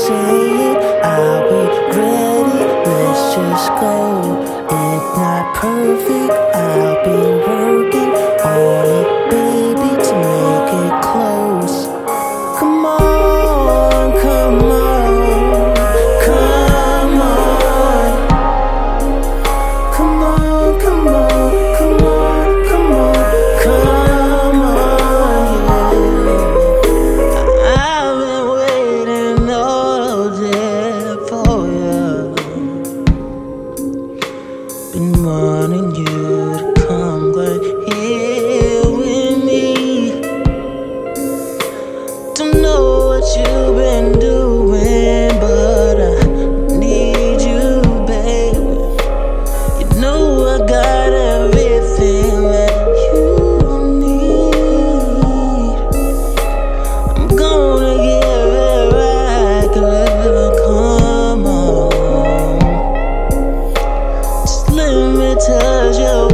say it, I'll be ready. Let's just go. It's not perfect, I'll be working on it, baby, to make it close. Come on, come on, come on. Come on, come on, come on, come on, come on, yeah. I've been waiting all day for you. Been wanting you to come right here with me. Don't know what you've been doing, but I need you, baby. You know I got everything that you need. I'm gonna give it right, girl. Come on. Just let me touch your